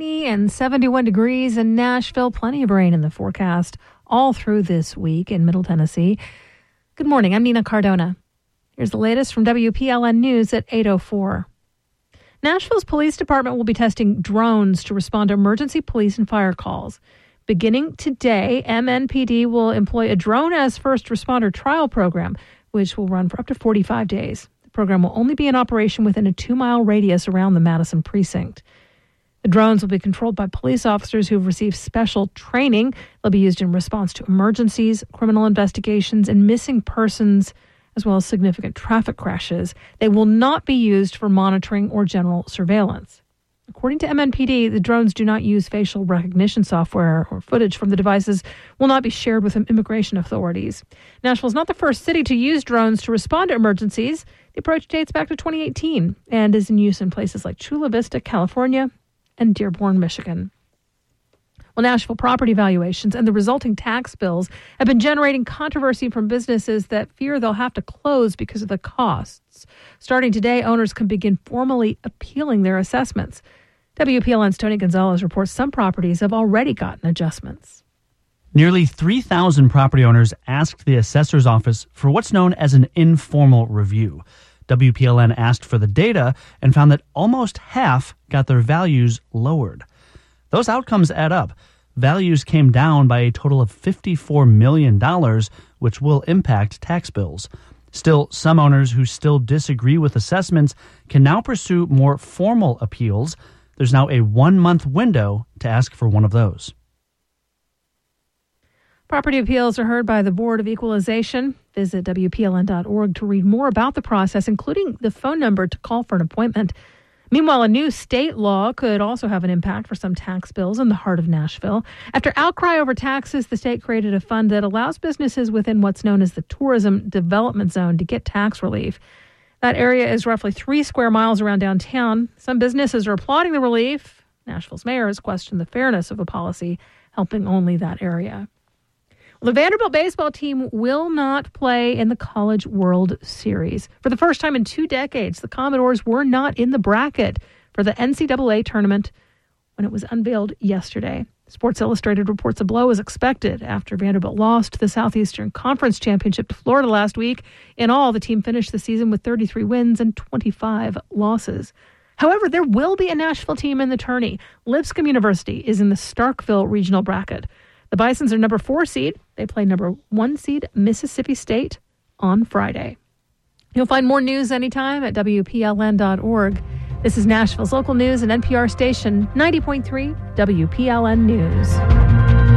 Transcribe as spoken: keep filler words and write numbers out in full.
rainy and seventy-one degrees in Nashville. Plenty of rain in the forecast all through this week in Middle Tennessee. Good morning. I'm Nina Cardona. Here's the latest from W P L N News at eight oh four. Nashville's police department will be testing drones to respond to emergency police and fire calls. Beginning today, M N P D will employ a drone as first responder trial program, which will run for up to forty-five days. The program will only be in operation within a two-mile radius around the Madison precinct. The drones will be controlled by police officers who have received special training. They'll be used in response to emergencies, criminal investigations, and missing persons, as well as significant traffic crashes. They will not be used for monitoring or general surveillance. According to M N P D, the drones do not use facial recognition software, or footage from the devices will not be shared with immigration authorities. Nashville is not the first city to use drones to respond to emergencies. The approach dates back to twenty eighteen and is in use in places like Chula Vista, California, and Dearborn, Michigan. Well, Nashville property valuations and the resulting tax bills have been generating controversy from businesses that fear they'll have to close because of the costs. Starting today, owners can begin formally appealing their assessments. W P L N's Tony Gonzalez reports some properties have already gotten adjustments. Nearly three thousand property owners asked the assessor's office for what's known as an informal review. W P L N asked for the data and found that almost half got their values lowered. Those outcomes add up. Values came down by a total of fifty-four million dollars, which will impact tax bills. Still, some owners who still disagree with assessments can now pursue more formal appeals. There's now a one-month window to ask for one of those. Property appeals are heard by the Board of Equalization. Visit W P L N dot org to read more about the process, including the phone number to call for an appointment. Meanwhile, a new state law could also have an impact for some tax bills in the heart of Nashville. After outcry over taxes, the state created a fund that allows businesses within what's known as the Tourism Development Zone to get tax relief. That area is roughly three square miles around downtown. Some businesses are applauding the relief. Nashville's mayor has questioned the fairness of a policy helping only that area. The Vanderbilt baseball team will not play in the College World Series. For the first time in two decades, the Commodores were not in the bracket for the N C double A tournament when it was unveiled yesterday. Sports Illustrated reports a blow is expected after Vanderbilt lost the Southeastern Conference Championship to Florida last week. In all, the team finished the season with thirty-three wins and twenty-five losses. However, there will be a Nashville team in the tourney. Lipscomb University is in the Starkville regional bracket. The Bisons are number four seed. They play number one seed Mississippi State on Friday. You'll find more news anytime at W P L N dot org. This is Nashville's local news and N P R station ninety point three W P L N News.